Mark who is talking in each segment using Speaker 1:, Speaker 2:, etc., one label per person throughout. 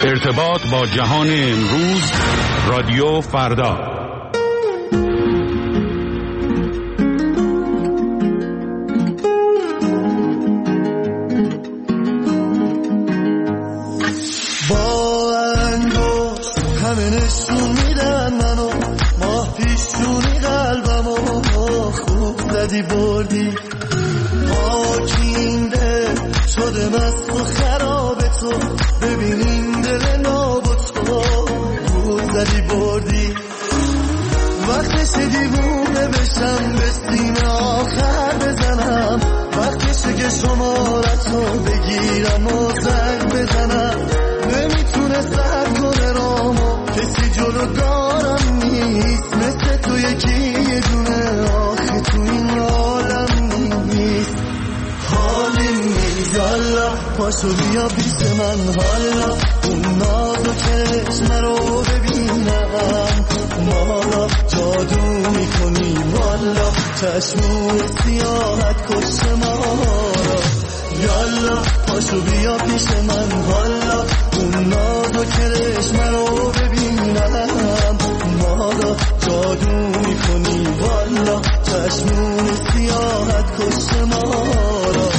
Speaker 1: ارتباط با جهان امروز، رادیو فردا.
Speaker 2: با انگشت همه نشون میدن منو، ماه پیشونی قلبمو خوب زدی بردی، پاکینده شده مست و خراب تو، ببینین دل نابود تو خوب زدی بردی. وقتش دیوونه بشم به سینه آخر بزنم، وقتشه که شمارتو بگیرم و زنگ بزنم. نمیتونه سر کنه رامو، کسی جلوگارم نیست مثل تو یکی یه دونه، آخه تو این عالم نیست. حالی نیست حالا پاشو بیا پیش من، حالا اون ناز و چشم رو ببینم، مالا جادو میکنی والا، چشمون سیاحت کش ما را. یالا پاشو بیا پیش من، حالا اون ناز و چشم رو ببینم، مالا جادو میکنی والا، چشمون سیاحت کش ما را.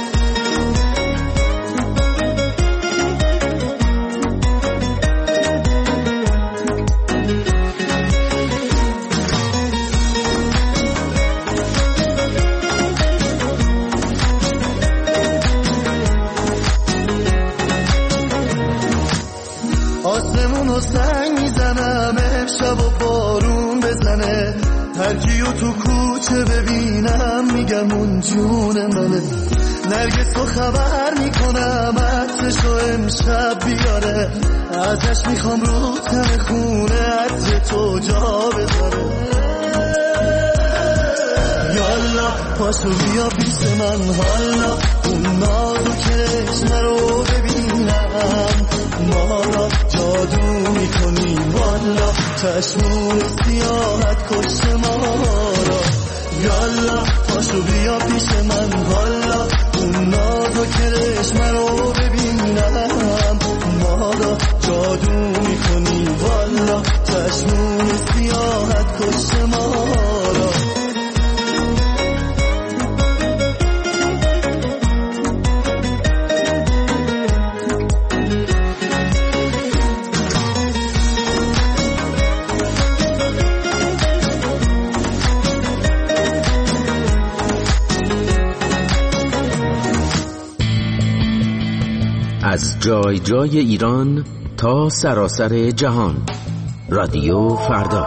Speaker 2: آسمونو سنگ میزنم امشب و بارون بزنه، هر کیو تو کوچه ببینم میگم اون جون منه. نرگسو خبر میکنم عطرشو امشب بیاره، ازش میخوام رو تن خونه عطر تو جا بذاره. یالا پاشو بیا پیش من، حالا اون نازو چشم رو ببینم، مالا جادو میکنی والا، چشمون سیاحت کش ما را. یالا پاشو بیا پیش من، حالا اون نازو چشم رو ببینم، مالا جادو میکنی والا، چشمون سیاحت کش ما را.
Speaker 3: از جای جای ایران تا سراسر جهان، رادیو فردا.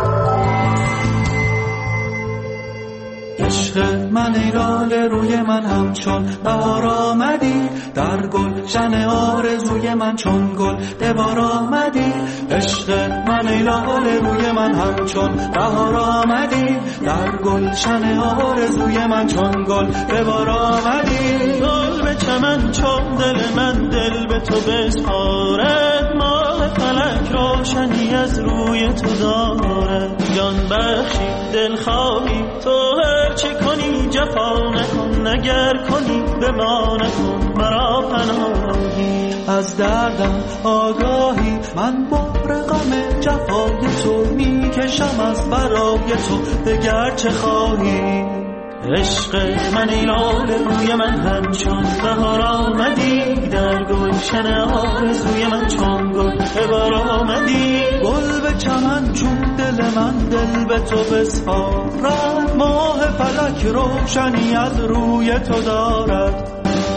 Speaker 4: عشق من ای لاله روی من همچون بهار آمدی، در گلشن آرزوی من چون گل دوبار آمدی. عشق من ای لاله روی من همچون بهار آمدی، در گلشن آرزوی من چون گل دوبار آمدی. گل به چمن چون دل من دل به تو بسپارد، ماه فلک روشنی از روی تو دارد. جان بخشی دل خواهی تو هر چه کنی، جفا نکن اگر کنی به ما نکن مرا پناهی. از دردم آگاهی من بار غم جفای تو میکشم، از برای تو دگر چه خواهی. عشق من ای لاله روی من همچون بهار آمدی، در گلشن آرزوی من چون گل بهار آمدی. گل به چمن چون دل من دل به تو بسپارد، ماه فلک روشنی از روی تو دارد.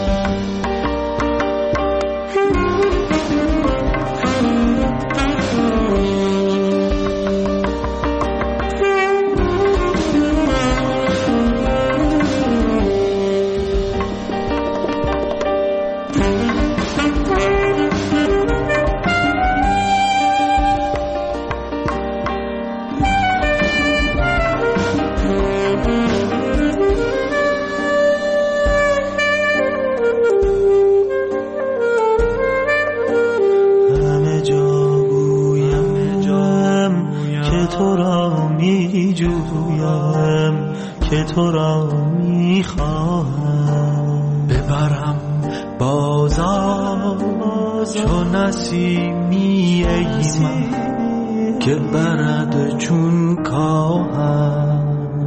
Speaker 4: که تو را میخواهم ببرم بازار چون نسیمی ای من که برد چون کاهم.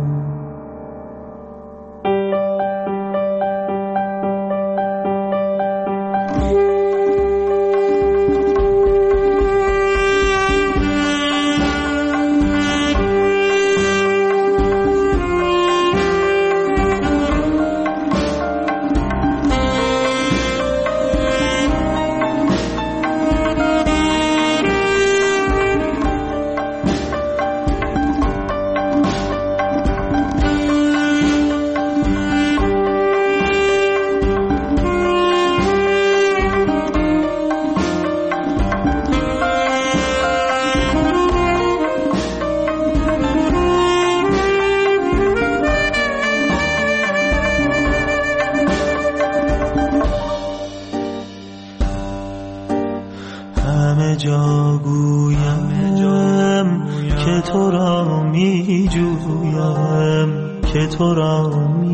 Speaker 2: تو را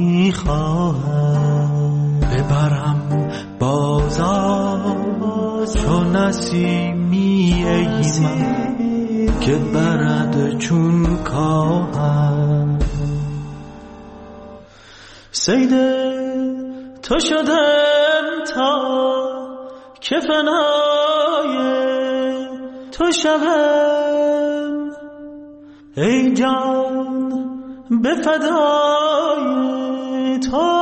Speaker 2: میخواهم
Speaker 4: ببرم بازار چون نسیمی ای من که برد چون کاهم. صید تو شدم تا که فنای تو شوم ای جان به فدای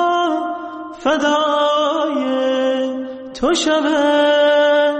Speaker 4: تو شوم.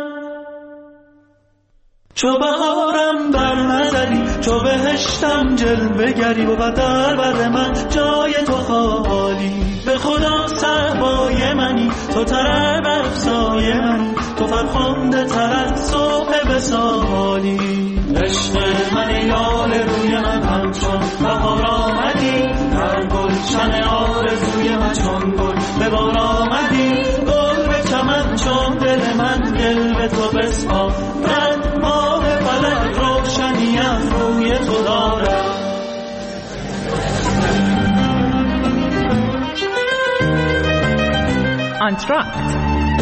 Speaker 4: چو بهارم بر نظری چو بهشتم جلوه گری و در بر من جای تو خالی. به خدا صحبای منی تو طرب افزای منی تو فرخنده تر از صبح وصالی. عشق من یال روی من همچون بهار آمدی در گلشن آرزوی من چون گل به بار آمدی. گل به چمن چون دل من گل به تو بسپارد ماه فلک روشنی از روی تو دارد.
Speaker 5: انتراکت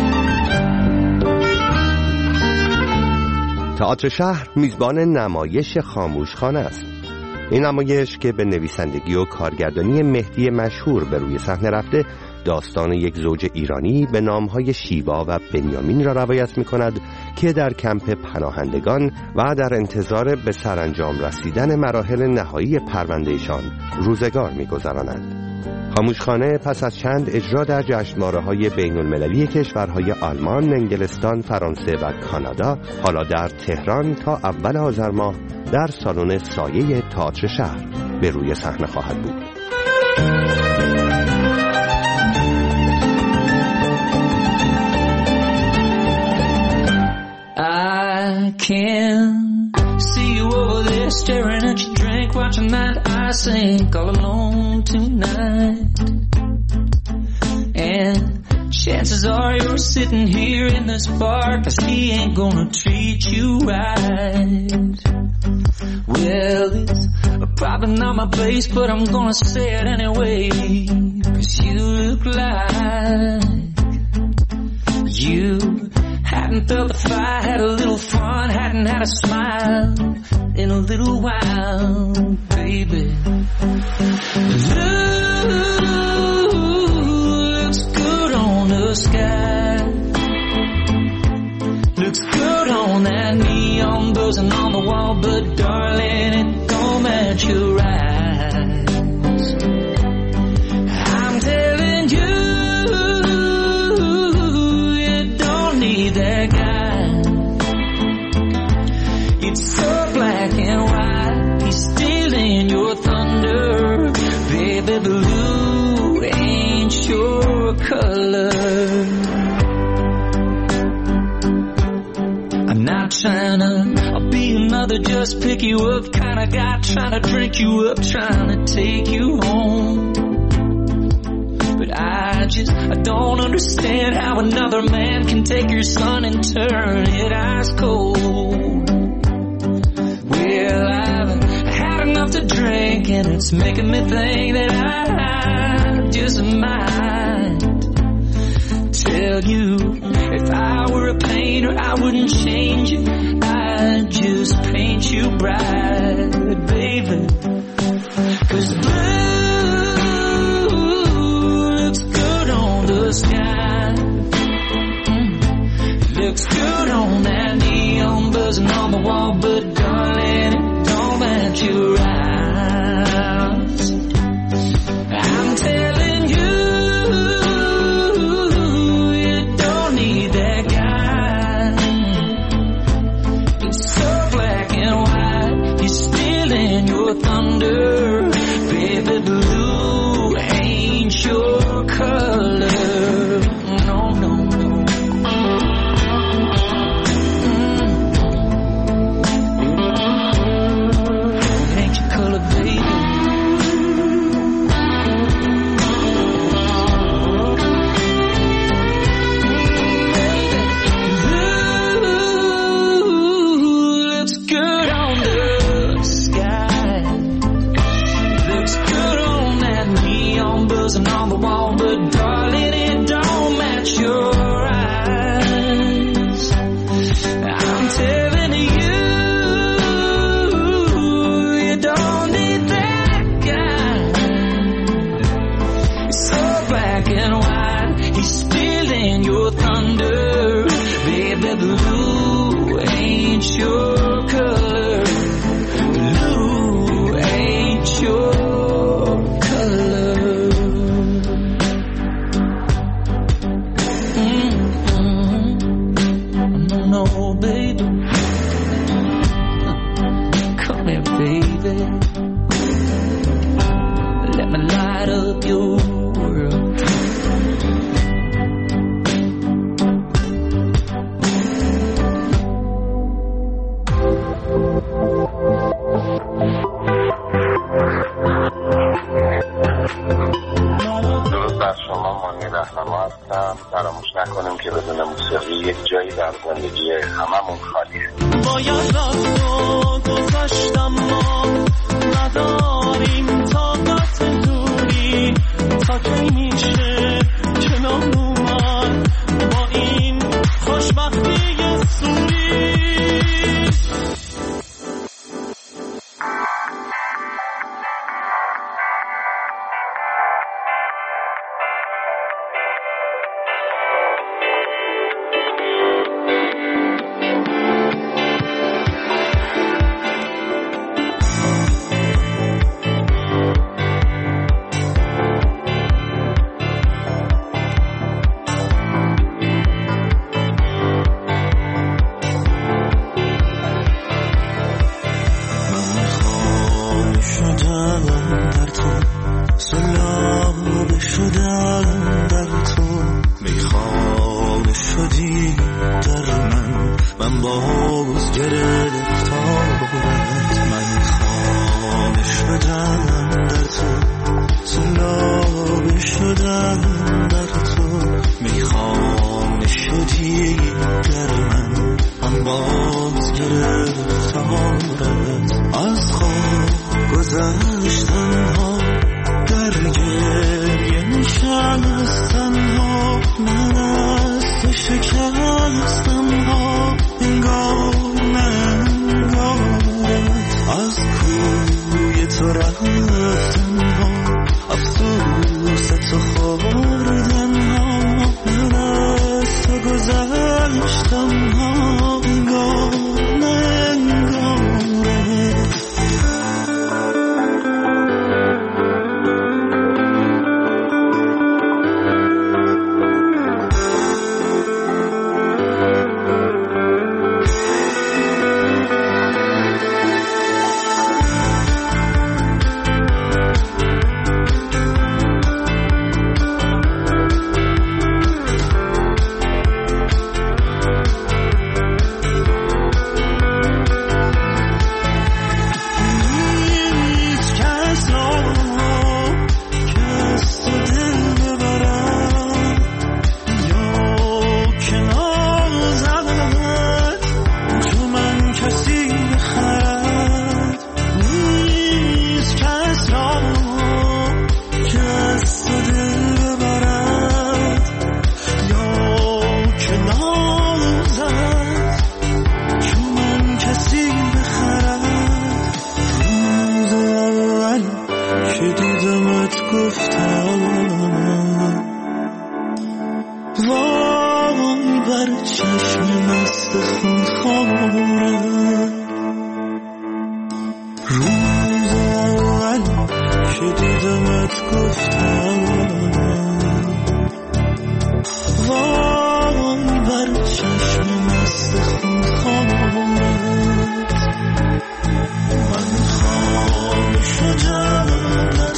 Speaker 6: تئاتر شهر میزبان نمایش خاموشخانه است. این نمایش که به نویسندگی و کارگردانی مهدی مشهور به روی صحنه رفته، داستان یک زوج ایرانی به نامهای شیوا و بنیامین را روایت می کند که در کمپ پناهندگان و در انتظار به سرانجام رسیدن مراحل نهایی پروندهشان روزگار می گذرانند. خاموشخانه پس از چند اجرا در جشنواره‌های بین‌المللی کشورهای آلمان، انگلستان، فرانسه و کانادا، حالا در تهران تا اول آذر ماه در سالن سایه تئاتر شهر به روی صحنه خواهد بود.
Speaker 7: I can see you over there staring at your drink, watching that I sink all alone tonight. And chances are you're sitting here in this bar 'cause he ain't gonna treat you right. Well, it's probably not my place, but I'm gonna say it anyway, 'cause you look like you hadn't felt the fire, had a little fun, hadn't had a smile in a little while, baby. Looks good on the sky, looks good on that neon buzzing on the wall, but darling, it don't match your eyes. I'm telling you, that guy, it's so black and white, he's stealing your thunder, baby. Blue ain't your color. I'm not trying to be another just pick you up kind of guy, trying to drink you up, trying to take you home. But I don't understand how another man can take your son and turn it ice cold. Well, I've had enough to drink and it's making me think that I just might tell you If I were a painter, I wouldn't change it. I'd just paint you bright, baby. 'Cause blue looks good on the sky. Looks good on that neon buzzing on the wall, but darling, it don't match your eyes. I'm telling you, you don't need that guy. He's so black and white, he's stealing your thunder. Baby, blue ain't your color. No, no, no. Ain't your color, baby. And on the wall, but darling, it don't match your eyes. I'm telling you, you don't need that guy. He's so black and white, he's spilling your thunder. Baby, blue ain't your color. Blue ain't your color. No, baby, come here, baby. Let me light up your world.
Speaker 5: درود بر شما، مانی رهنما هستم. فراموش نکنیم که بدون موسیقی یک جایی در زندگی هممون خالیه.
Speaker 2: باید رفت و گذشتم، ما نداریم طاقت دوری. تا کی میشه کنار اومد با این خوشبختی سوری؟ تو رفتن ها افسوس تو چشم مست خونخواره روز اول که دیدمت گفتم وای بر چشم مست خونخوارت من خواب شدم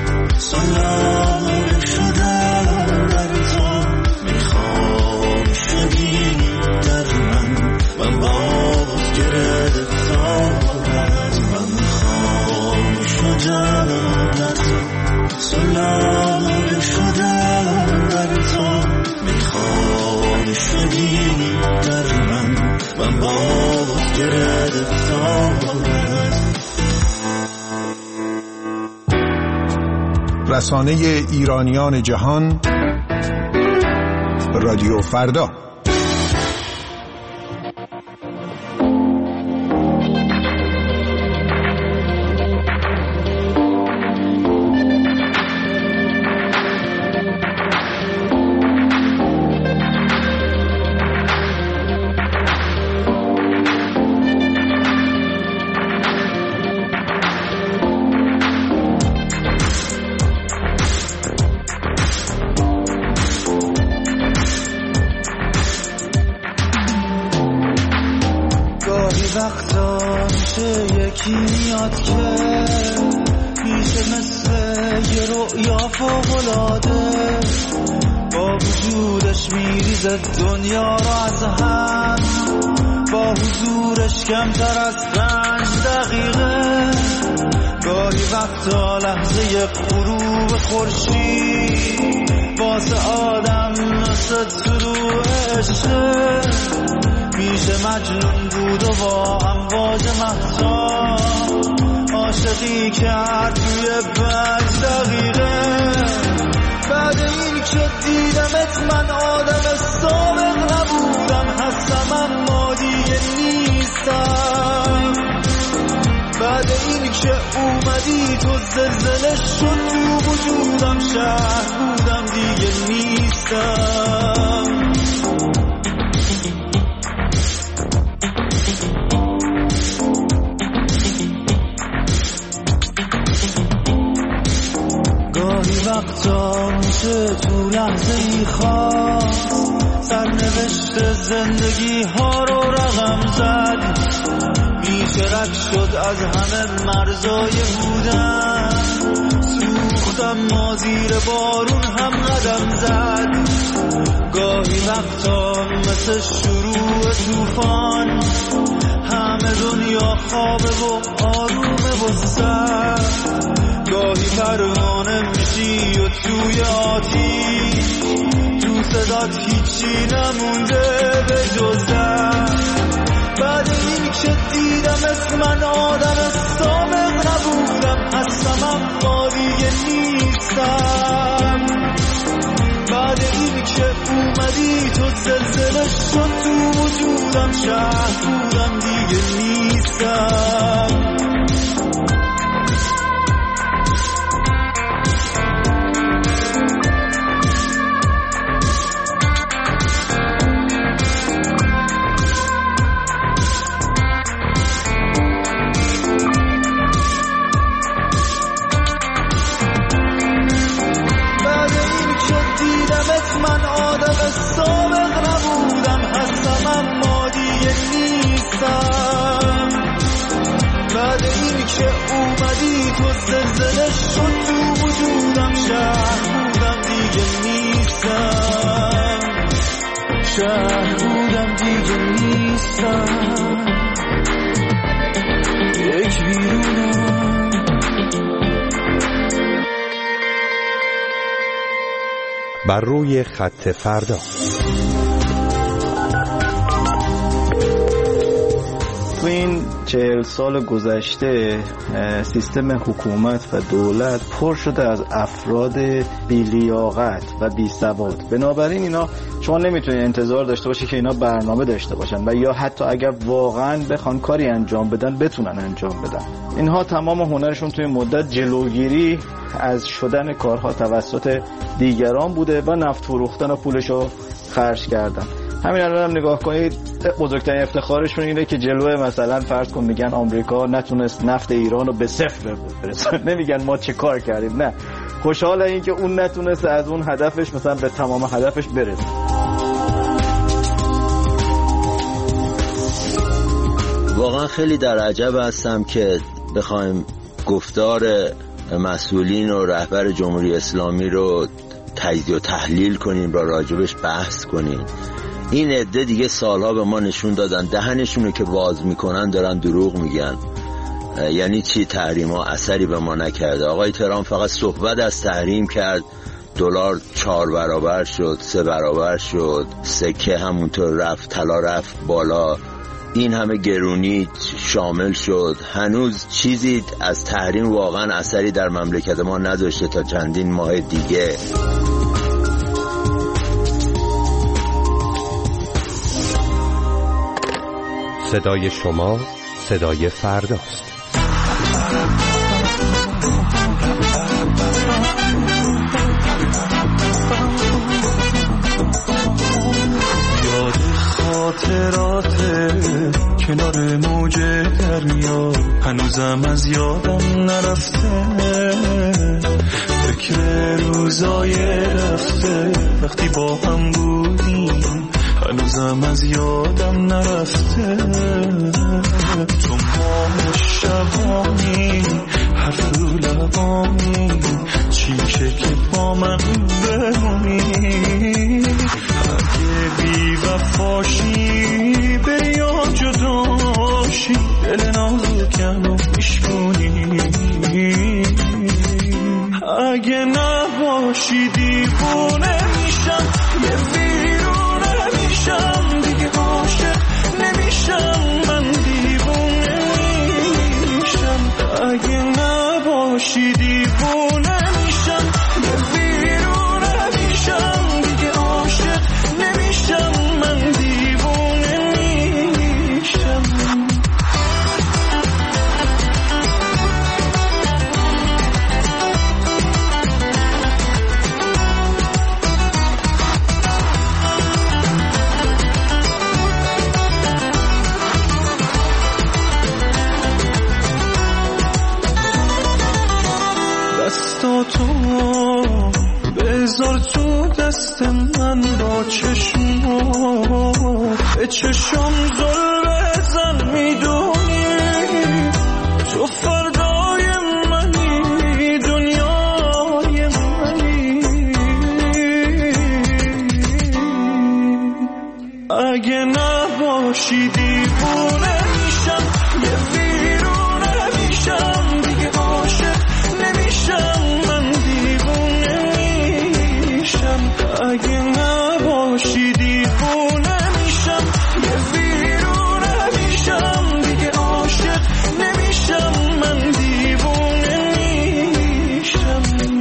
Speaker 2: سالار شدم در تو میخوام شدی در من باز گرفتارت من خواب شدم در تو سالار شدم در تو میخوام شدی در من باز گرفتارت.
Speaker 8: رسانه ایرانیان جهان، رادیو فردا.
Speaker 2: وقتا میشه یکی میاد که میشه مثل یه رؤیا فوق‌العاده با وجودش میریزه دنیا رو از هم با حضورش کمتر از 5 دقیقه گاهی وقتا لحظه غروب خورشید واسه آدم مثل طلوع عشق میشه مجنون بود و با امواج مهتاب عاشقی کرد توی 5 دقیقه بعد این که دیدمت من آدم سابق نبودم هستم اما دیگه نیستم بعد این که اومدی تو زلزله شد تو وجودم شهر بودم دیگه نیستم وقتا میشه تو لحظه ای خواست سرنوشت زندگی ها رو رقم زد میشه رد شد از همه مرزای بودن سوختم ما زیر بارون هم قدم زد گاهی وقتا مثل شروع طوفان همه دنیا خوابه و آرومه و سرد گاهی پروانه میشی و توی آتیش تو صدات هیچی نمونده به جز درد بعد این که دیدمت من آدم سابق نبودم هستم اما دیگه نیستم بعد این که اومدی تو زلزله شد تو وجودم شهر بودم دیگه نیستم من آدم سابق نبودم هستم اما دیگه نیستم بعد این که اومدی تو زلزله شد تو وجودم شهر بودم دیگه نیستم شهر بودم دیگه نیستم یک بیرونم
Speaker 6: بر روی خط فردا.
Speaker 9: تو این 40 سال گذشته سیستم حکومت و دولت پر شده از افراد بی‌لیاقت و بی‌سواد. بنابراین اینا شما نمیتونید انتظار داشته باشید که اینا برنامه داشته باشن و یا حتی اگر واقعا بخوان کاری انجام بدن بتونن انجام بدن. اینها تمام هنرشون توی مدت جلوگیری از شدن کارها توسط دیگران بوده و نفت فروختن و پولشو خرج کردن. همین الان هم نگاه کنید بزرگترین افتخارشون اینه که جلوه مثلا فرض کن میگن آمریکا نتونست نفت ایران رو به صفر برسونه، نمیگن ما چه کار کردیم، نه، خوشحاله این که اون نتونست از اون هدفش مثلا به تمام هدفش برسه.
Speaker 10: واقعا خیلی در عجب هستم که بخوایم گفتار مسئولین و رهبر جمهوری اسلامی رو تجزیه و تحلیل کنیم، را راجبش بحث کنیم. این عده دیگه سالها به ما نشون دادن دهنشونو که باز میکنن دارن دروغ میگن. یعنی چی تحریم ها اثری به ما نکرده؟ آقای ترامپ فقط صحبت از تحریم کرد، دلار 4 برابر شد، 3 برابر شد، سکه همونطور رفت، طلا رفت بالا، این همه گرونی شامل شد. هنوز چیزی از تحریم واقعا اثری در مملکت ما نداشته تا چندین ماه دیگه.
Speaker 6: صدای شما صدای فرداست.
Speaker 2: یاد خاطرات کنار موج دریا هنوزم از یادم نرفته، فکر روزای رفته وقتی با هم بودیم هنوزم از یادم نرفته. تو ما شبانی حرف رو لبانی چی میشه که با من بمونی؟ اگه بی وفاشی بری یا جداشی دل نازکم رو میشکنی، اگه نباشی دیوونه میشم، یه ویرونه میشم، دیگه عاشق نمیشم، من دیوونه میشم. اگه نباشی دیوونه میشم، یه ویرونه میشم، دیگه عاشق نمیشم، من دیوونه میشم. دستاتو بذار تو دست من، با چشمات به چشم زل بزن، میدونی تو فردای منی، دنیای منی. اگه نباشی دیوونه میشم، یه ویرونه میشم، دیگه عاشق نمیشم، من دیوونه میشم. اگه نباشی دیوونه میشم، یه ویرونه میشم، دیگه عاشق نمیشم، من دیوونه میشم.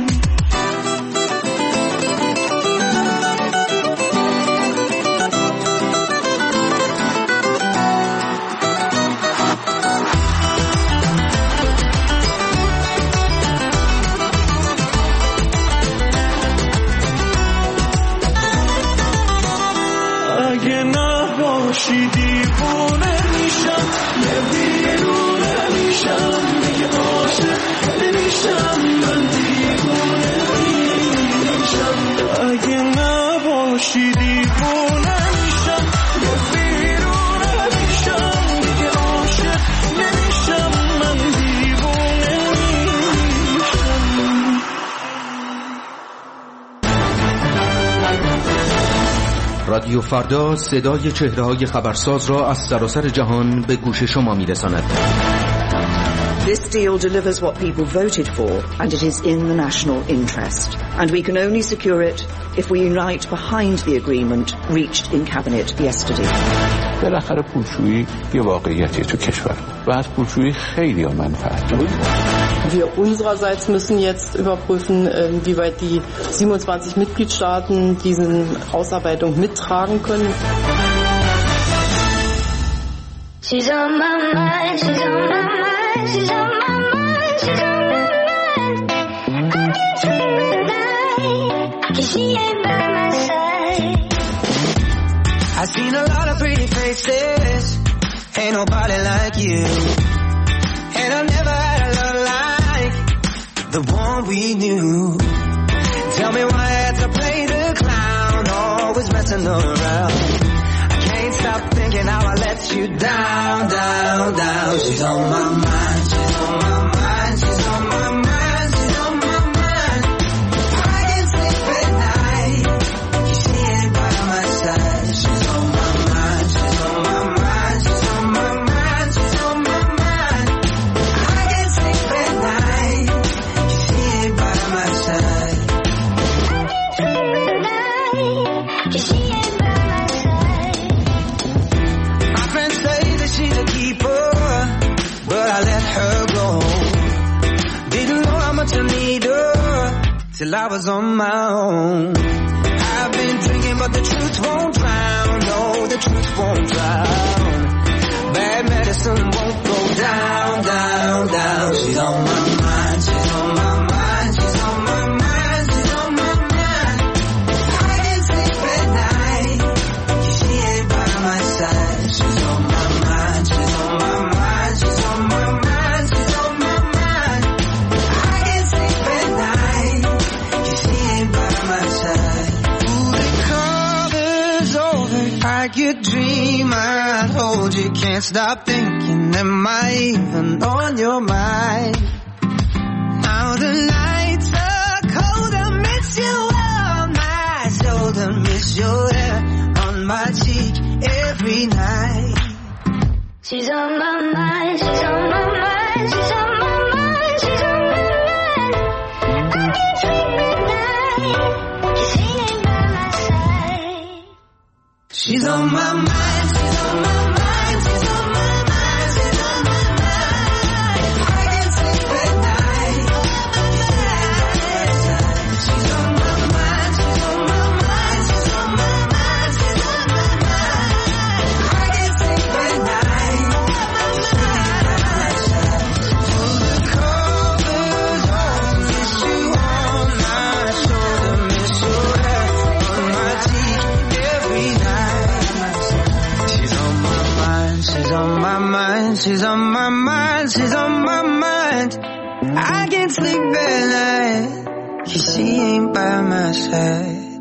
Speaker 2: اگه نباشی دیوونه میشم، یه ویرونه میشم، دیگه عاشق نمیشم، من دیوونه میشم. اگه نباشی دیوونه میشم، یه ویرونه میشم، دیگه عاشق نمیشم، من دیوونه میشم.
Speaker 3: رادیو فردا صدای چهره‌های خبرساز را از سراسر جهان به گوش شما می‌رساند.
Speaker 11: This deal delivers what people voted for, and it is in the national interest. And we can only secure it if we unite behind the agreement reached in cabinet yesterday.
Speaker 12: بالاخره پولشویی یه واقعیتی تو کشور و از پولشویی خیلی منفعت دارن.
Speaker 13: Wir unsererseits müssen jetzt überprüfen, wie weit die 27 Mitgliedstaaten diese Ausarbeitung mittragen können.
Speaker 14: She's on my mind, she's on my mind, she's on my mind, she's on my mind. I can't sleep at night, 'cause she ain't by my side.
Speaker 15: I've seen a lot of pretty faces, ain't nobody like you. And I've never had a love like the one we knew. Tell me why I had to play the clown, always messing around. I can't stop thinking how I let you down, down, down. She's on my mind, she's on my mind, she's on my mind, she's on my mind. I can't sleep at night, she ain't by my side. She's on my mind, she's on my mind, she's on my mind, she's on my mind. I can't sleep at night, she ain't by my side. My friends say that she's a keeper, but I let her go. Didn't know how much I need her till I was on my own. I've been drinking, but the truth won't drown. No, the truth won't drown. Bad medicine won't go down, down, down. She's on my mind, she's on my mind, she's on my mind, she's on my mind. I can't sleep at night, she ain't by my side. She's on my mind, she's on my mind, she's on my mind, she's on my mind. I can't sleep at night, she ain't by my side. Ooh, the cover's over, I could dream I'd hold you. Can't stop thinking, am I even on your mind? Now the nights are cold, I miss you on my shoulder, miss your hair on my cheek every night.
Speaker 14: She's on my mind, she's on my mind, she's on my mind, she's on my mind. I can't sleep at night, she ain't by my side.
Speaker 15: She's on my mind, she's on my mind, she's on my mind, she's on my mind. I can't sleep at night, she's on my mind, she's on my mind, she's on my mind, she's on my mind. I can't sleep at night, the covers on, miss you on my shoulder, miss your hair on my cheek every night. She's on my mind, she's on my mind, she's on my mind, she's on my mind. I can't sleep at night, 'cause she ain't by my side.